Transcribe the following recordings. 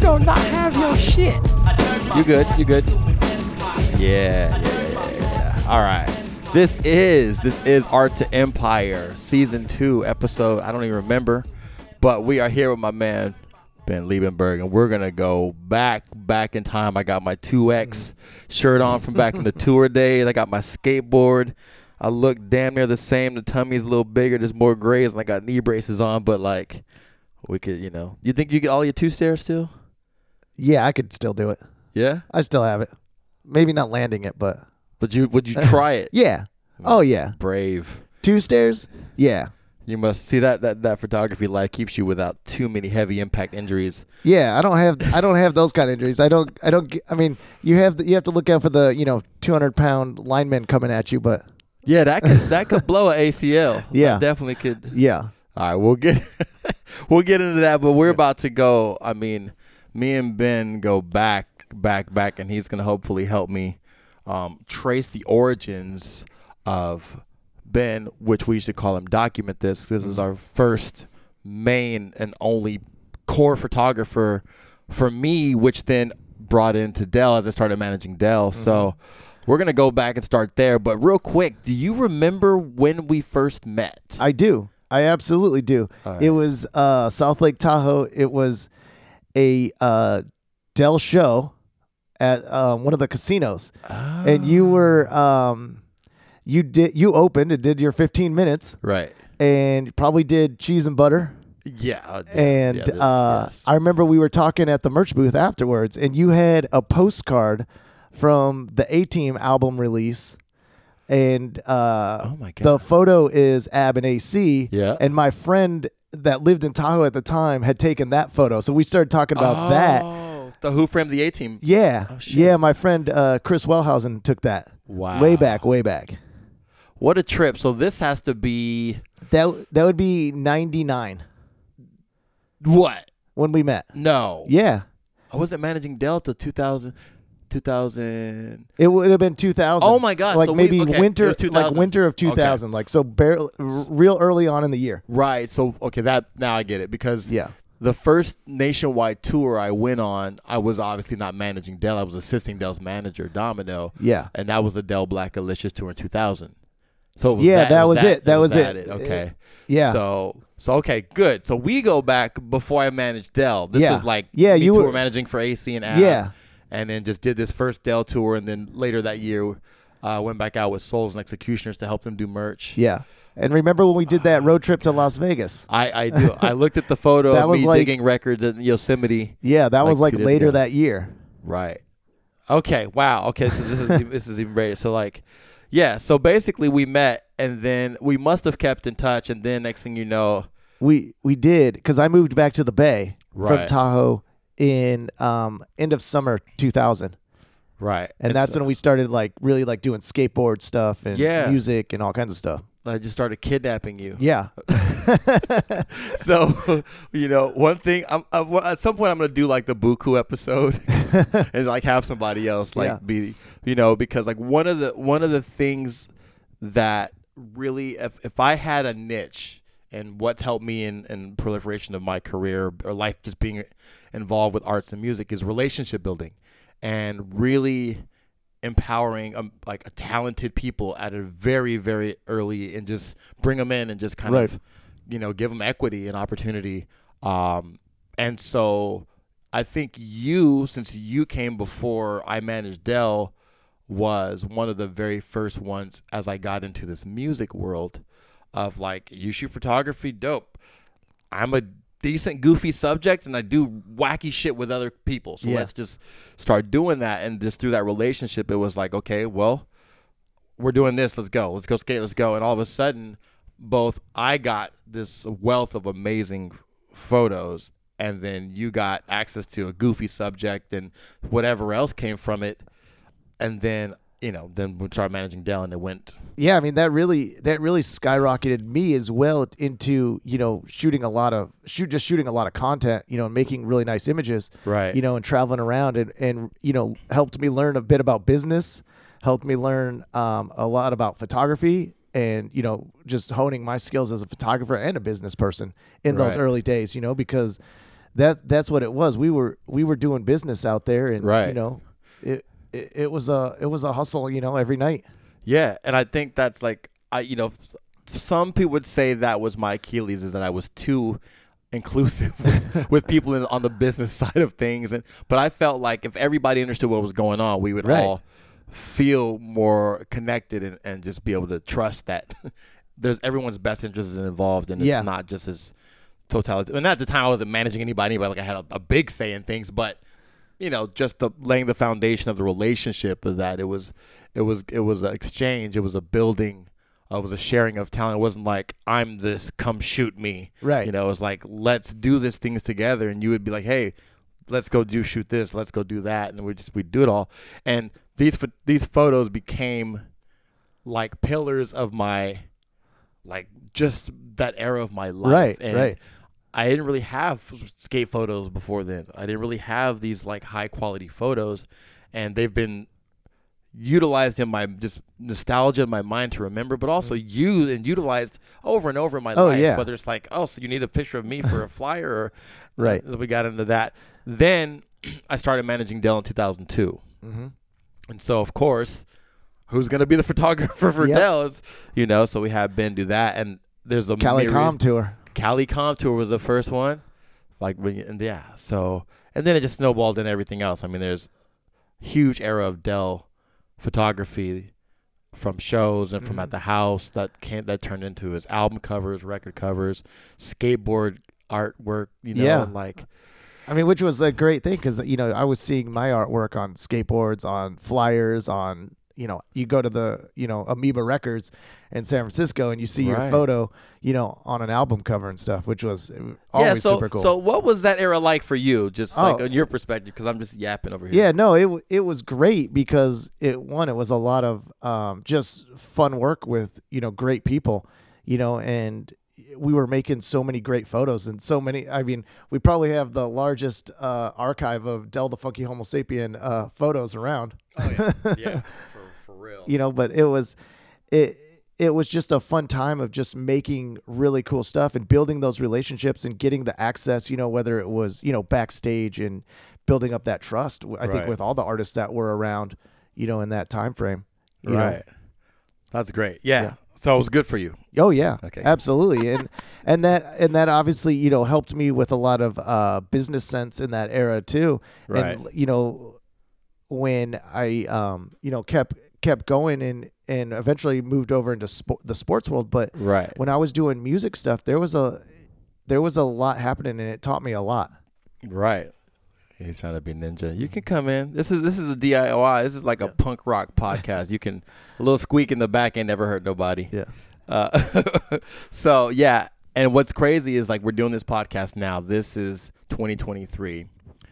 gonna not have your shit. You good? You good? Yeah. All right. This is Art to Empire, Season 2, episode, I don't even remember, but we are here with my man, Ben Liebenberg, and we're going to go back in time. I got my 2X shirt on from back in the tour days. I got my skateboard. I look damn near the same. The tummy's a little bigger. There's more grays, and I got knee braces on, but, like, we could, you think you get all your 2 stairs still? Yeah, I could still do it. Yeah? I still have it. Maybe not landing it, but... Would you try it? Yeah. Oh, yeah. Brave. 2 stairs? Yeah. You must see that photography life keeps you without too many heavy impact injuries. Yeah, I don't have those kind of injuries. I mean, you have to look out for the 200-pound linemen coming at you, but yeah, that could blow an ACL. Yeah, that definitely could. Yeah. All right, we'll get into that, but we're about to go. I mean, me and Ben go back, and he's gonna hopefully help me trace the origins of Ben, which we should call him Document This. This is our first main and only core photographer for me, which then brought into Dell as I started managing Dell. Mm-hmm. So we're going to go back and start there. But real quick, do you remember when we first met? I do. I absolutely do. Right. It was South Lake Tahoe. It was a Dell show at one of the casinos. Oh. And you were... You opened and did your 15 minutes. Right. And probably did cheese and butter. Yeah. And yes. I remember we were talking at the merch booth afterwards, and you had a postcard from the A-Team album release. And oh my God. The photo is Ab and AC. Yeah. And my friend that lived in Tahoe at the time had taken that photo. So we started talking about that. The Who Framed the A-Team. Yeah. Oh, shit. Yeah, my friend Chris Wellhausen took that. Wow. Way back. What a trip. So this has to be... That would be 99. What? When we met. No. Yeah. I wasn't managing Delta 2000. It would have been 2000. Oh, my God. Like so maybe winter of 2000. Like so real early on in the year. Right. So, okay, now I get it. Because yeah. The first nationwide tour I went on, I was obviously not managing Dell. I was assisting Dell's manager, Domino. Yeah. And that was the Dell Black Alicious tour in 2000. So it was that was it. That was it. Okay. Yeah. So okay, good. So we go back before I managed Dell. This was like you were were managing for AC and Ab. Yeah. And then just did this first Dell tour, and then later that year went back out with Souls and Executioners to help them do merch. Yeah. And remember when we did that road trip to Las Vegas? I do. I looked at the photo of me digging records at Yosemite. Yeah, that was like later that year. Right. Okay. Wow. Okay. So this is even greater. So like, yeah. So basically, we met, and then we must have kept in touch, and then next thing you know, we did, because I moved back to the Bay from Tahoe in end of summer 2000. Right. And that's when we started really doing skateboard stuff and music and all kinds of stuff. I just started kidnapping you. Yeah. So, one thing, at some point I'm going to do like the Buku episode and like have somebody else be, because like one of the things that really, if I had a niche and what's helped me in proliferation of my career or life, just being involved with arts and music, is relationship building and really empowering like a talented people at a very, very early, and just bring them in and just kind of, give them equity and opportunity. And so I think since you came before I managed Dell, was one of the very first ones as I got into this music world of like, you shoot photography, dope. I'm a decent goofy subject and I do wacky shit with other people, so let's just start doing that. And just through that relationship, it was like, okay, well, we're doing this, let's go skate, let's go. And all of a sudden, both I got this wealth of amazing photos, and then you got access to a goofy subject and whatever else came from it. And then then we started managing Dell, and it went. Yeah, I mean that really skyrocketed me as well into shooting a lot of content, and making really nice images, right? And traveling around and helped me learn a bit about business, helped me learn a lot about photography, and just honing my skills as a photographer and a business person in those early days, because that's what it was. We were doing business out there, and right. you know, it was a hustle, you know, every night. Yeah, and I think that's like you know, some people would say that was my Achilles, is that I was too inclusive with people on the business side of things, but I felt like if everybody understood what was going on, we would all feel more connected and just be able to trust that there's everyone's best interests involved, and it's not just as totalitarian. And at the time, I wasn't managing anybody, like I had a big say in things, but you know, just laying the foundation of the relationship of that. It was an exchange. It was a building. It was a sharing of talent. It wasn't like, I'm this, come shoot me. Right. You know, it was like, let's do this things together. And you would be like, hey, let's go shoot this. Let's go do that. And we'd do it all. And these photos became like pillars of my, like, just that era of my life. Right, and right. I didn't really have skate photos before then. I didn't really have these like high quality photos, and they've been utilized in my just nostalgia in my mind to remember, but also used and utilized over and over in my life. Yeah. Whether it's like, oh, so you need a picture of me for a flyer, or right. We got into that. Then I started managing Dell in 2002, and so of course, who's going to be the photographer for Dell? It's, you know, so we had Ben do that, and there's a Cali Com Tour. Cali Com Tour was the first one, So, and then it just snowballed into everything else. I mean, there's a huge era of Dell photography from shows and from at the house that turned into his album covers, record covers, skateboard artwork. You know, and like, I mean, which was a great thing because you know I was seeing my artwork on skateboards, on flyers, on. You know, you go to the, you know, Amoeba Records in San Francisco and you see your photo, you know, on an album cover and stuff, which was always super cool. So what was that era like for you? Just like on your perspective, because I'm just yapping over here. Yeah, no, it was great because it was a lot of just fun work with, you know, great people, you know, and we were making so many great photos and so many. I mean, we probably have the largest archive of Del the Funky Homo Sapien photos around. Oh, yeah. Yeah. For real. You know, but it was just a fun time of just making really cool stuff and building those relationships and getting the access, you know, whether it was, you know, backstage and building up that trust, I think, with all the artists that were around, you know, in that time frame. You know? That's great. Yeah. So it was good for you. Oh yeah. Okay. Absolutely. and that obviously, you know, helped me with a lot of business sense in that era too. Right. And, you know, when I, you know, kept going and eventually moved over into the sports world. But when I was doing music stuff, there was a lot happening and it taught me a lot. Right. He's trying to be ninja. You can come in. This is a DIY. This is like a punk rock podcast. You can, a little squeak in the back ain't never hurt nobody. Yeah. So yeah. And what's crazy is like we're doing this podcast now. This is 2023.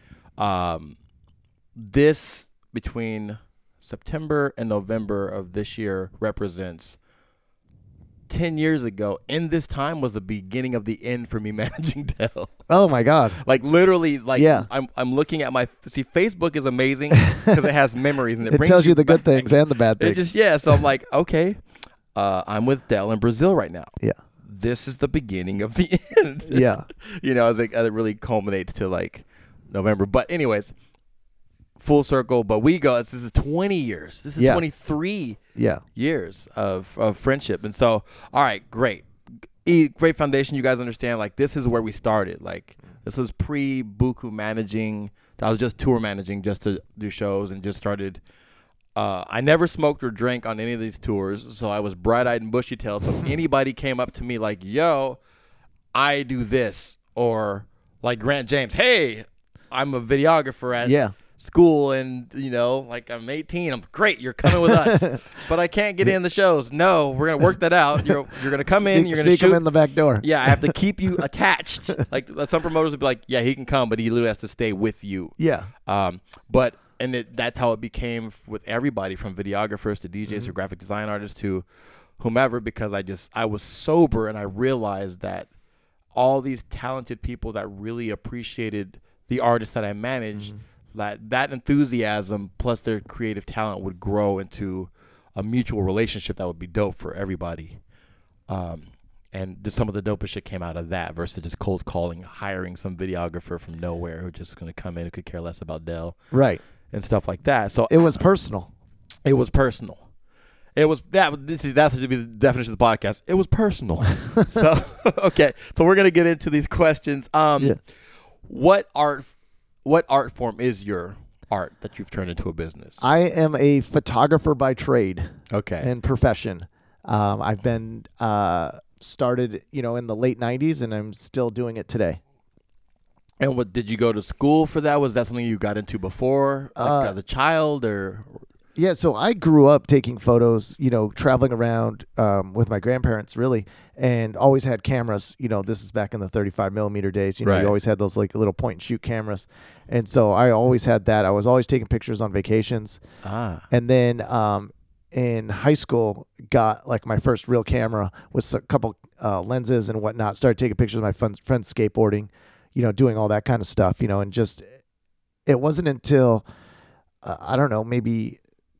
This between September and November of this year represents 10 years ago. In this time was the beginning of the end for me managing Dell. Oh my God. Like literally, like I'm looking at Facebook is amazing because it has memories and it brings tells you the back. good things and the bad things. So I'm like, okay, I'm with Dell in Brazil right now. Yeah. This is the beginning of the end. Yeah. You know, as it really culminates to like November. But anyways, full circle, but this is 20 years. This is 23 years of friendship. And so, all right, great foundation. You guys understand, like, this is where we started. Like, this was pre-Buku managing. I was just tour managing just to do shows and just started. I never smoked or drank on any of these tours, so I was bright-eyed and bushy-tailed. So if anybody came up to me like, yo, I do this, or like Grant James, hey, I'm a videographer at school, and you know, like I'm 18. I'm great. You're coming with us, but I can't get in the shows. No, we're gonna work that out. You're gonna come in. You're gonna sneak shoot him in the back door. Yeah, I have to keep you attached. Like some promoters would be like, yeah, he can come, but he literally has to stay with you. Yeah. But that's how it became with everybody from videographers to DJs to graphic design artists to whomever, because I was sober and I realized that all these talented people that really appreciated the artists that I managed, that enthusiasm plus their creative talent would grow into a mutual relationship that would be dope for everybody. And just some of the dopest shit came out of that versus just cold calling, hiring some videographer from nowhere who's just going to come in who could care less about Dell. Right. And stuff like that. So it was personal. It was personal. It was that's to be the definition of the podcast. It was personal. So okay. So we're going to get into these questions. What art form is your art that you've turned into a business? I am a photographer by trade. Okay. And profession. I've been started, in the late 90s, and I'm still doing it today. And what did you go to school for that? Was that something you got into before, like as a child, or? Yeah, so I grew up taking photos, traveling around with my grandparents, really, and always had cameras. This is back in the 35 millimeter days. You always had those like little point and shoot cameras, and so I always had that. I was always taking pictures on vacations, and then in high school, got like my first real camera with a couple lenses and whatnot. Started taking pictures of my friends skateboarding, doing all that kind of stuff, and just it wasn't until I don't know, maybe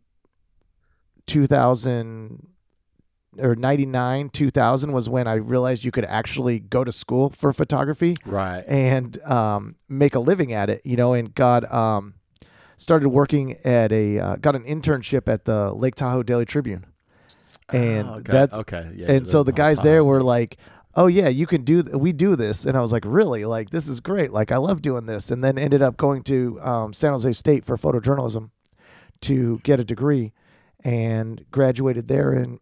2000 or 99, 2000 was when I realized you could actually go to school for photography, right, and make a living at it, and got started working at got an internship at the Lake Tahoe Daily Tribune. And and so the guys there were like, "Oh yeah, you can we do this." And I was like, "Really? Like, this is great. Like, I love doing this." And then ended up going to San Jose State for photojournalism to get a degree, and graduated there in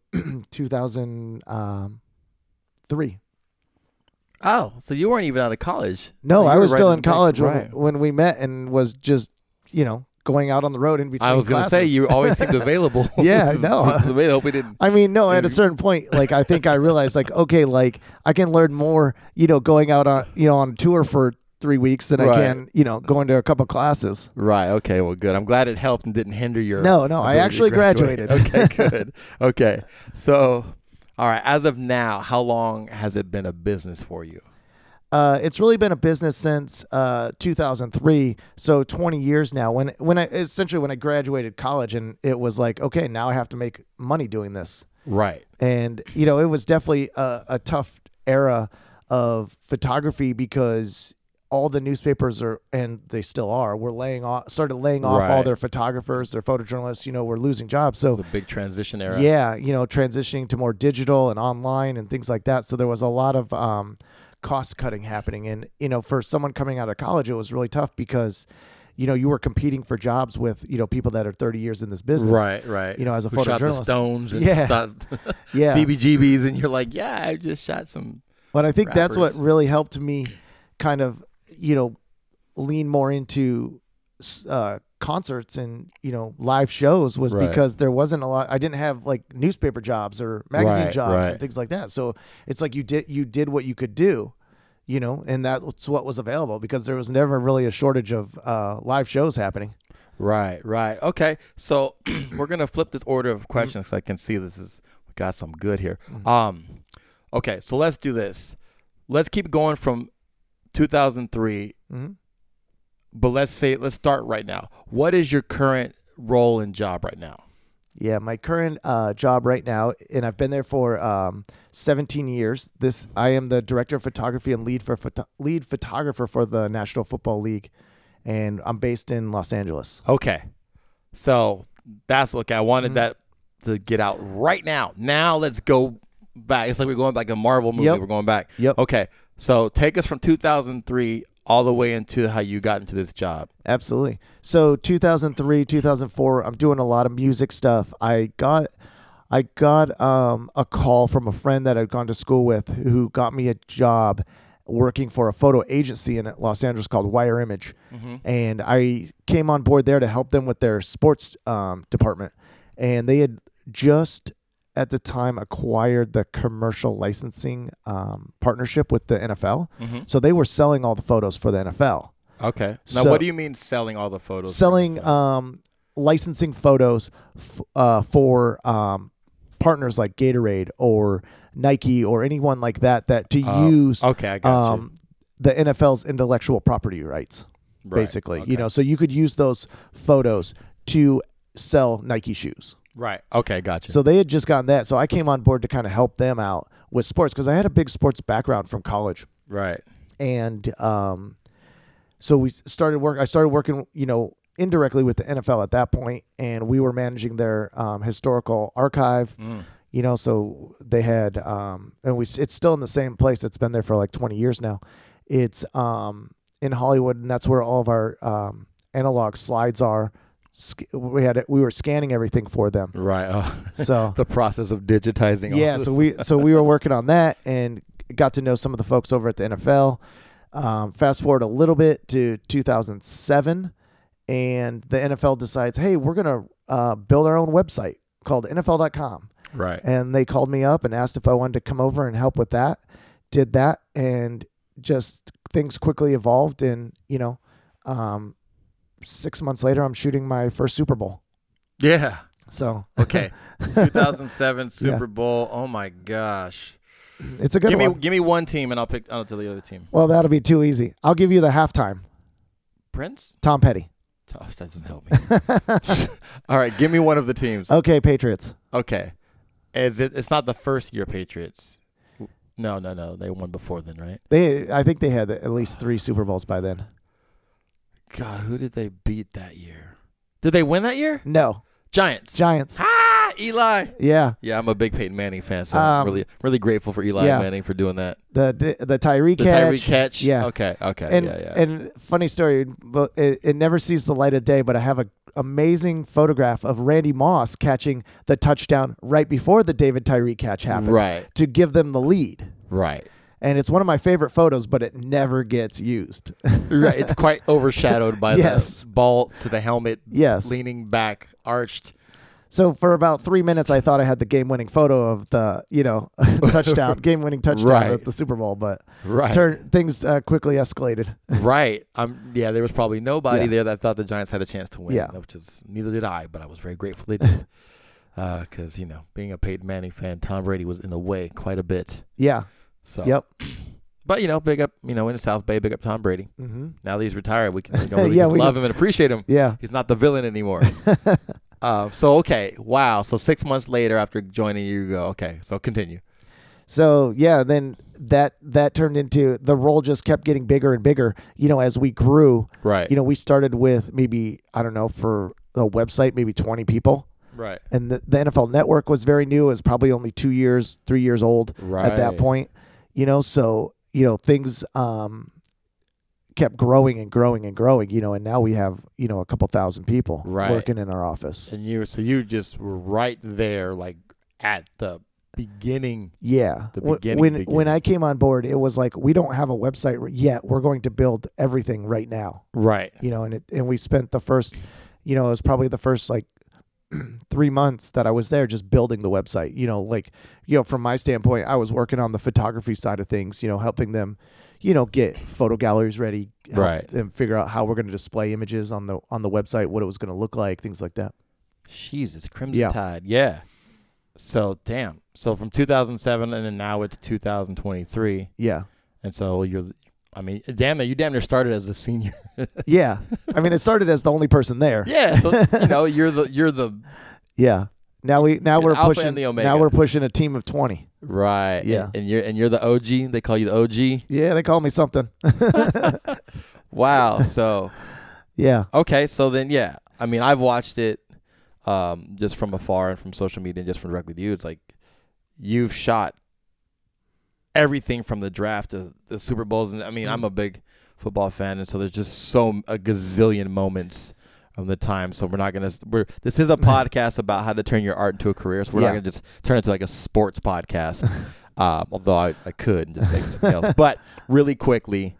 2003. Oh, so you weren't even out of college? No, I was still in college when we met, and was just, going out on the road in between I was going to say, you always seemed available. Yeah, no. Hope we didn't. I mean, no, at a certain point, like, I think I realized, like, okay, like, I can learn more, going out on, on tour for 3 weeks than I can, going to a couple classes. Right. Okay. Well, good. I'm glad it helped and didn't hinder your. No, I actually graduated. Okay, good. Okay. So, all right. As of now, how long has it been a business for you? It's really been a business since 2003, so 20 years now. When I graduated college, and it was like, okay, now I have to make money doing this. Right. And it was definitely a tough era of photography, because all the newspapers and they still are, started laying off all their photographers, their photojournalists. Were losing jobs. So it was a big transition era. Yeah, transitioning to more digital and online and things like that. So there was a lot of cost cutting happening, and for someone coming out of college, it was really tough, because you were competing for jobs with people that are 30 years in this business, right, as a who photojournalist, shot the Stones and CBGBs, and you're like, yeah, I just shot some but I think rappers. That's what really helped me kind of lean more into concerts and live shows, was because there wasn't a lot. I didn't have like newspaper jobs or magazine jobs and things like that. So it's like you did what you could do, and that's what was available, because there was never really a shortage of live shows happening. Right. Okay, so we're gonna flip this order of questions. Mm-hmm. I can see we got some good here. Mm-hmm. Okay, so let's do this. Let's keep going from 2003. Mm-hmm. But let's start right now. What is your current role and job right now? Yeah, my current job right now, and I've been there for 17 years. I am the director of photography and lead photographer for the National Football League, and I'm based in Los Angeles. Okay, so that's I wanted that to get out right now. Now let's go back. It's like we're going back a Marvel movie. Yep. We're going back. Yep. Okay, so take us from 2003 all the way into how you got into this job. Absolutely. So 2003, 2004, I'm doing a lot of music stuff. I got a call from a friend that I'd gone to school with, who got me a job working for a photo agency in Los Angeles called Wire Image. Mm-hmm. And I came on board there to help them with their sports department. And they had just at the time acquired the commercial licensing partnership with the NFL. Mm-hmm. So they were selling all the photos for the NFL. Okay. Now, what do you mean selling all the photos? Selling licensing photos for partners like Gatorade or Nike or anyone like that to use okay, I got you. The NFL's intellectual property rights, basically. Okay. So you could use those photos to sell Nike shoes. Right. Okay, gotcha. So they had just gotten that. So I came on board to kind of help them out with sports because I had a big sports background from college. Right. And so I started working, indirectly with the NFL at that point, and we were managing their historical archive. So they had, it's still in the same place. It's been there for like 20 years now. It's in Hollywood, and that's where all of our analog slides are. We were scanning everything for them. Right. So the process of digitizing. Yeah. So we were working on that and got to know some of the folks over at the NFL. Fast forward a little bit to 2007, and the NFL decides, hey, we're gonna build our own website called NFL.com. Right. And they called me up and asked if I wanted to come over and help with that. Did that, and just things quickly evolved. And 6 months later, I'm shooting my first Super Bowl. Yeah. So okay, 2007 Super Bowl. Oh my gosh, it's a good one. Give me one team, and I'll tell the other team. Well, that'll be too easy. I'll give you the halftime. Prince? Tom Petty. Oh, that doesn't help me. All right, give me one of the teams. Okay, Patriots. Okay, it's not the first year Patriots. No, they won before then, right? I think they had at least 3 Super Bowls by then. God, who did they beat that year? Did they win that year? No. Giants. Eli. Yeah. Yeah, I'm a big Peyton Manning fan, so I'm really grateful for Eli Manning for doing that. The Tyree catch. The Tyree catch. Yeah. Okay. And, and funny story, but it never sees the light of day, but I have an amazing photograph of Randy Moss catching the touchdown right before the David Tyree catch happened. Right. To give them the lead. Right. And it's one of my favorite photos, but it never gets used. Right. It's quite overshadowed by the ball to the helmet. Yes. Leaning back, arched. So for about 3 minutes, I thought I had the game-winning photo of the, touchdown, game-winning touchdown at the Super Bowl, but things quickly escalated. Right. There was probably nobody there that thought the Giants had a chance to win. Yeah. Which is neither did I, but I was very grateful they did. Because being a Peyton Manning fan, Tom Brady was in the way quite a bit. Yeah. So. Yep. But big up, in the South Bay, big up Tom Brady. Mm-hmm. Now that he's retired, we can really love him and appreciate him. Yeah. He's not the villain anymore. Okay. Wow. So 6 months later after joining, you go, okay, so continue. So, then that turned into the role just kept getting bigger and bigger, as we grew. Right. We started with maybe, I don't know, for the website, maybe 20 people. Right. And the NFL Network was very new. It was probably only 3 years old at that point. So, things kept growing and growing and growing, and now we have, a couple thousand people working in our office. And you just were right there, like at the beginning. Yeah. When I came on board, it was like, we don't have a website yet. We're going to build everything right now. Right. And we spent the first, it was probably the first 3 months that I was there just building the website, from my standpoint, I was working on the photography side of things, helping them, get photo galleries ready, and figure out how we're going to display images on the website, what it was going to look like, things like that. Jesus, Crimson Tide. Yeah. So, damn. So from 2007 and then now it's 2023. Yeah. And so you damn near started as a senior. Yeah. It started as the only person there. Yeah. So, you're the Yeah. Now we're pushing and the Omega. Now we're pushing a team of 20. Right. Yeah. And you're the OG. They call you the OG. Yeah, they call me something. Wow. So yeah. Okay, so then I've watched it just from afar and from social media and just from directly to you. It's like you've shot everything from the draft to the Super Bowls, and I'm a big football fan, and so there's just a gazillion moments of the time. So this is a podcast about how to turn your art into a career. So we're not gonna just turn it to like a sports podcast. Although I could and just make something else. But really quickly,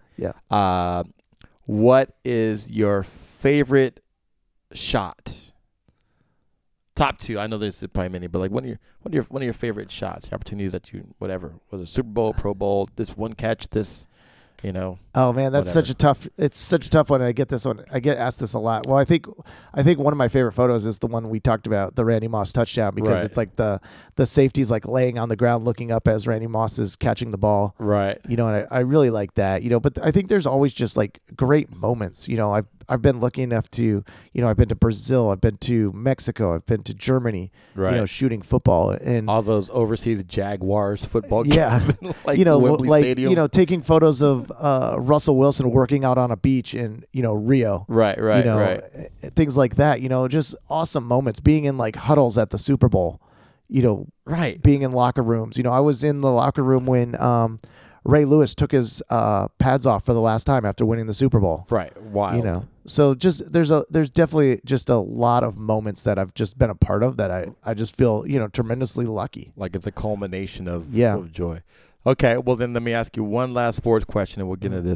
what is your favorite shot? Top 2. I know there's probably many, but like one of your favorite shots, opportunities that you whether Super Bowl, Pro Bowl, this one catch, this. Oh man, that's it's such a tough one. I get asked this a lot. Well, I think one of my favorite photos is the one we talked about, the Randy Moss touchdown, because it's like the safety's like laying on the ground looking up as Randy Moss is catching the ball. Right. And I really like that, but I think there's always just like great moments. I've I've been lucky enough to, I've been to Brazil, I've been to Mexico, I've been to Germany, shooting football, and all those overseas Jaguars football yeah, games, Wembley Stadium. taking photos of Russell Wilson working out on a beach in, Rio. Right. Things like that, just awesome moments, being in like huddles at the Super Bowl, being in locker rooms. I was in the locker room when Ray Lewis took his pads off for the last time after winning the Super Bowl. Right. Wild. So just there's definitely just a lot of moments that I've just been a part of that I just feel, tremendously lucky. Like it's a culmination of joy. Okay, well then let me ask you one last sports question and we'll get into this.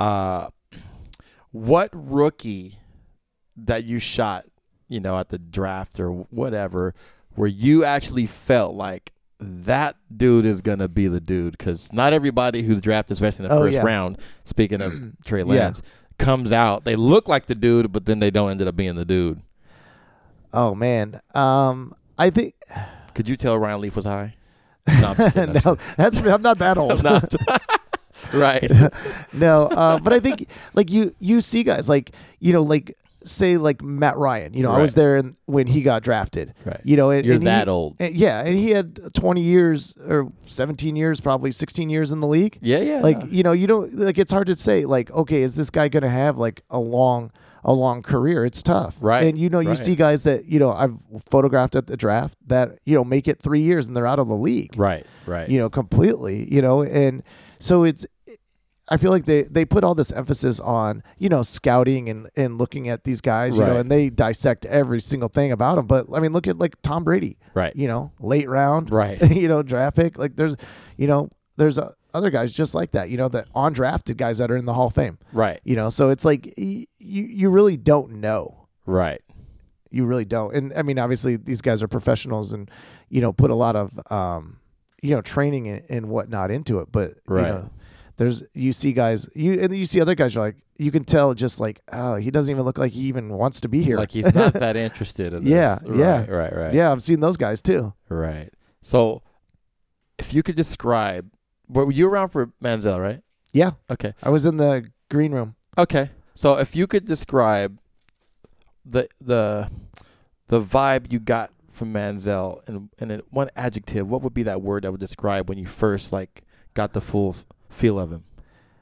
What rookie that you shot, at the draft or whatever, where you actually felt like that dude is going to be the dude? Because not everybody who's drafted, especially in the first round, speaking of Trey Lance, comes out. They look like the dude, but then they don't end up being the dude. Oh, man. I think... Could you tell Ryan Leaf was high? No, I'm just kidding. No, I'm not that old. Right. No, but I think like you see guys like, say like Matt Ryan, I was there when he got drafted, right? You're that old. And he had 20 years or 17 years, probably 16 years in the league. Yeah. Like, you don't like, it's hard to say like, okay, is this guy going to have like a long career? It's tough. Right. And, you see guys that, I've photographed at the draft that, make it 3 years and they're out of the league. Right. Completely, and so I feel like they put all this emphasis on, scouting and looking at these guys, and they dissect every single thing about them. But I mean, look at like Tom Brady, right? Late round, right? Draft pick. Like there's other guys just like that, that undrafted guys that are in the Hall of Fame, right? So it's like you really don't know, right? You really don't. And I mean, obviously these guys are professionals and put a lot of training and whatnot into it, but you see guys, you see other guys, you're like, you can tell just like, oh, he doesn't even look like he even wants to be here. Like he's not that interested in this. Right. Yeah, I've seen those guys too. Right. So if you could describe, were you around for Manziel, right? Yeah. Okay. I was in the green room. Okay. So if you could describe the vibe you got from Manziel and one adjective, what would be that word that would describe when you first like got the full feel of him?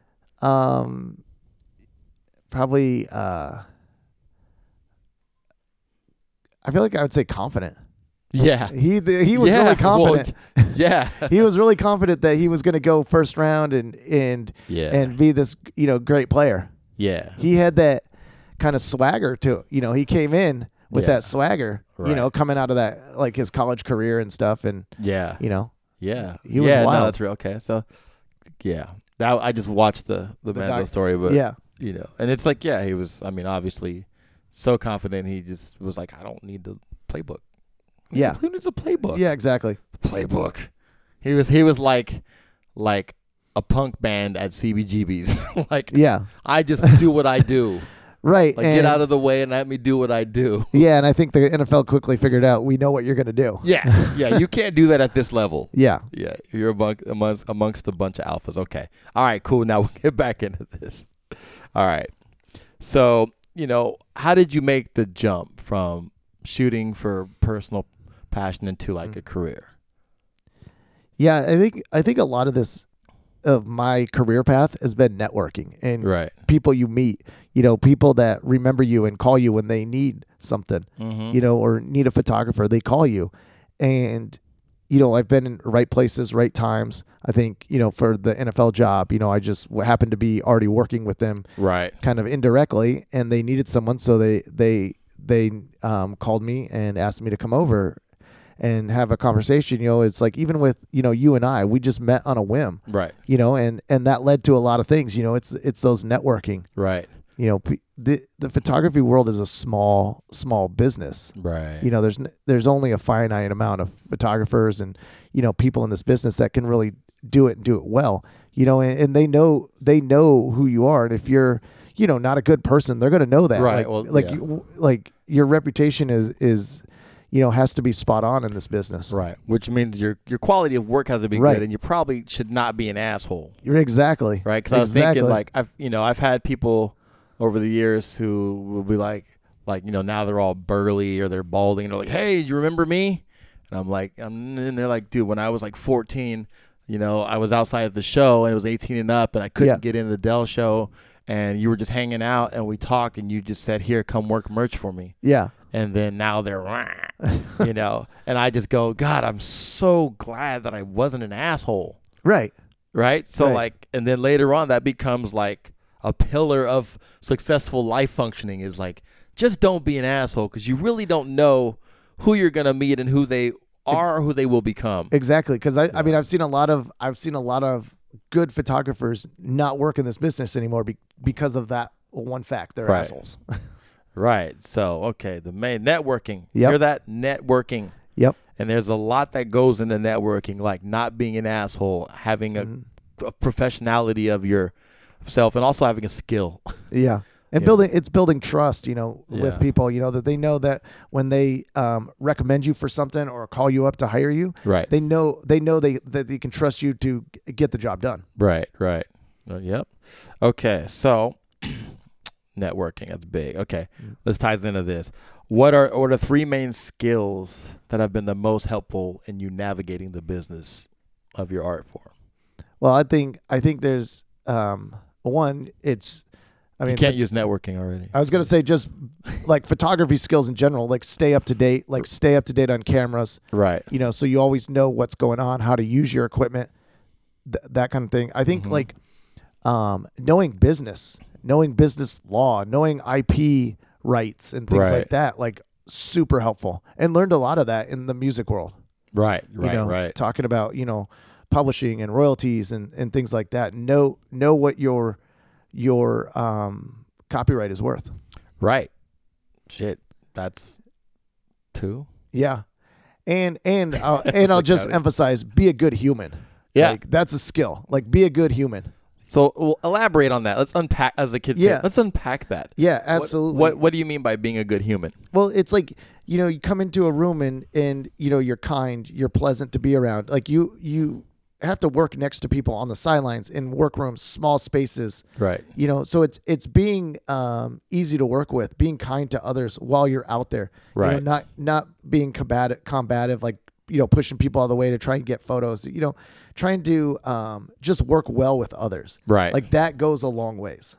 Probably I feel like I would say confident. Yeah. He was really confident. Well, yeah. He was really confident that he was going to go first round and be this, great player. Yeah. He had that kind of swagger to, he came in with that swagger, coming out of that, like his college career and stuff. And, yeah. He was wild. wild. No, that's real. Okay. So, yeah. That, I just watched the Manziel story, but, and it's like, he was, I mean, obviously so confident. He just was like, I don't need the playbook. Who needs a playbook? Yeah, exactly. Playbook. He was like a punk band at CBGB's. Like, I just do what I do. Right. Like, get out of the way and let me do what I do. Yeah, and I think the NFL quickly figured out, we know what you're going to do. Yeah. You can't do that at this level. Yeah. Yeah, you're amongst a bunch of alphas. Okay. All right, cool. Now we'll get back into this. All right. So, how did you make the jump from shooting for personal passion into like a career? Yeah, I think a lot of this of my career path has been networking and people you meet, people that remember you and call you when they need something, or need a photographer, they call you. And, I've been in right places, right times. I think, for the NFL job, I just happened to be already working with them kind of indirectly, and they needed someone. So they called me and asked me to come over and have a conversation. It's like, even with, you and I, we just met on a whim, right? And that led to a lot of things. It's those networking, right? The photography world is a small business, right? There's only a finite amount of photographers and, people in this business that can really do it and do it well, and they know who you are. And if you're, not a good person, they're going to know that, right? Like your reputation is has to be spot on in this business. Right. Which means your quality of work has to be good, and you probably should not be an asshole. You're exactly. Right. Because I was thinking, like, I've had people over the years who will be like, now they're all burly or they're balding and they're like, hey, do you remember me? And I'm like, and they're like, dude, when I was like 14, I was outside of the show and it was 18 and up and I couldn't get into the Dell show and you were just hanging out and we talked and you just said, here, come work merch for me. Yeah. And then now they're, and I just go, God, I'm so glad that I wasn't an asshole. Right. Right. So and then later on that becomes like a pillar of successful life functioning is like, just don't be an asshole because you really don't know who you're going to meet and who they are or who they will become. Exactly. Because I mean, I've seen a lot of good photographers not work in this business anymore because of that one fact. They're assholes. Right. So, okay. The main networking. Yep. Hear that? Networking. Yep. And there's a lot that goes into networking, like not being an asshole, having a professionality of yourself, and also having a skill. Yeah. And building trust, with people, that they know that when they recommend you for something or call you up to hire you, right? They know that they can trust you to get the job done. Right. Yep. Okay. So networking, that's big. Okay. Let's ties into this. What are the three main skills that have been the most helpful in you navigating the business of your art form? Well, I think there's one. You can't use networking already. I was going to say just like photography skills in general, like stay up to date on cameras. Right. So you always know what's going on, how to use your equipment, that kind of thing. I think knowing business law, knowing IP rights and things like that, like super helpful, and learned a lot of that in the music world. Right. Talking about, publishing and royalties and things like that. Know what your copyright is worth. Right. Shit. That's two. Yeah. And I'll just emphasize, be a good human. Yeah. Like, that's a skill. Like, be a good human. So we'll elaborate on that. Let's unpack, as the kids say. Let's unpack that. Yeah, absolutely. What do you mean by being a good human? Well, it's like, you come into a room and you're kind, you're pleasant to be around. Like you have to work next to people on the sidelines in workrooms, small spaces. Right. So it's being easy to work with, being kind to others while you're out there. Right. Not being combative, like, pushing people out of the way to try and get photos, trying to just work well with others. Right. Like, that goes a long ways.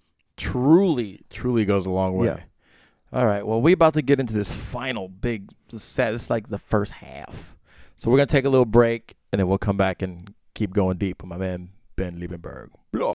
Truly goes a long way. Yeah. All right. Well, we're about to get into this final big set. It's like the first half. So we're going to take a little break, and then we'll come back and keep going deep with my man, Ben Liebenberg.